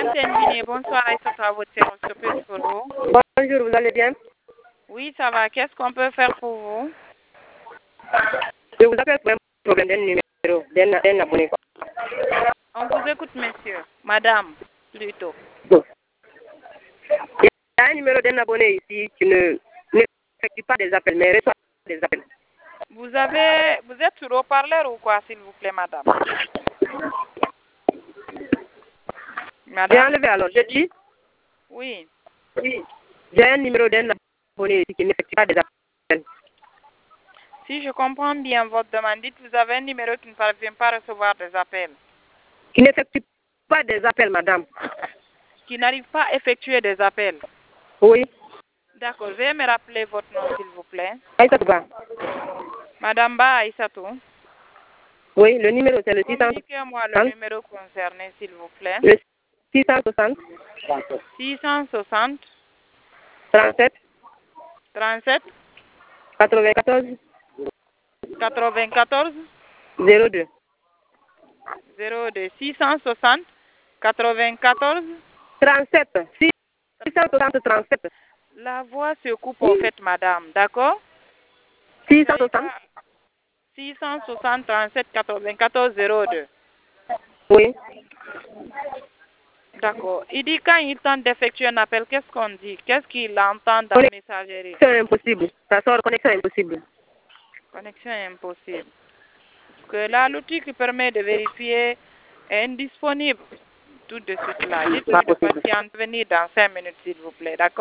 Senmini, bonsoir Aïssatou à votre service, que puis-je pour vous? Bonjour, vous allez bien? Oui, ça va. Qu'est-ce qu'on peut faire pour vous? Je vous appelle pour un problème d'un numéro, d'un abonné. On vous écoute, monsieur. Madame, plutôt. Bon. Il y a un numéro d'un abonné ici qui n'effectue pas des appels, mais reçoit des appels. Vous êtes sur haut-parleur ou quoi, s'il vous plaît, madame? J'ai Madame? enlevé alors, je dis, Oui. j'ai un numéro d'un abonné ici qui n'effectue pas des appels. Si je comprends bien votre demande, dites vous avez un numéro qui ne parvient pas à recevoir des appels. Qui n'effectue pas des appels, madame. Qui n'arrive pas à effectuer des appels. Oui. D'accord. Veuillez me rappeler votre nom, s'il vous plaît. Aïssatou Ba. Madame Ba Aïssatou. Oui, le numéro c'est le 660. Communiquez-moi le numéro concerné, s'il vous plaît. Le 660. 660 37. 37 94. 94 02. 02 660 94 37. 660 37. La voix se coupe en fait, madame, d'accord? 660. 660 37 94 02. Oui. D'accord. Il dit quand il tente d'effectuer un appel, qu'est-ce qu'on dit? Qu'est-ce qu'il entend dans la messagerie? Connexion impossible. Ça sort connexion impossible. Connexion impossible. Parce que là, l'outil qui permet de vérifier est indisponible tout de suite là. Dites-lui de patienter venir dans 5 minutes, s'il vous plaît, d'accord?